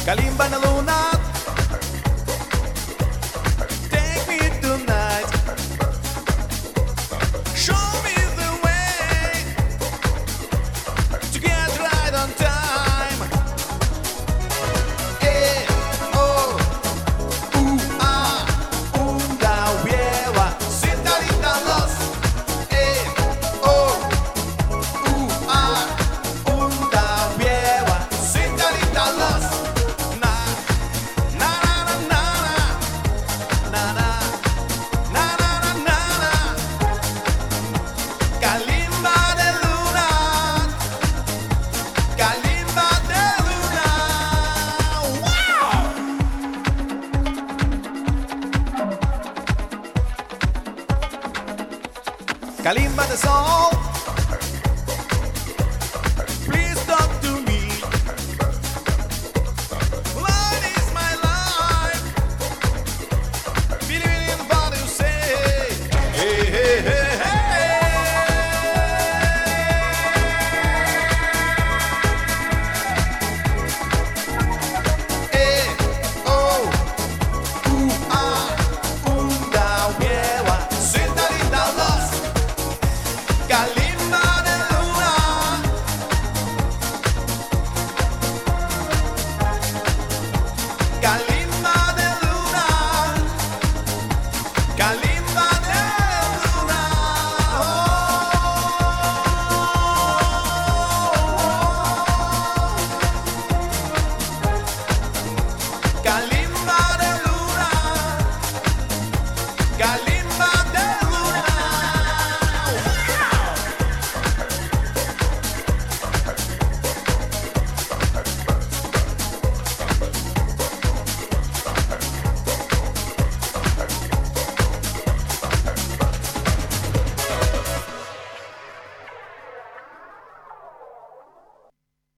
Kalimba na luna, take me tonight. Show me the way to get right on time. Oh, ah, la hueva, Sindarita los. Oh, ah, la hueva, Sindarita los. Na, na, na, na, na, na, na, na, na, na. Kalimba de luna, Kalimba de luna. Wow! Kalimba de sol.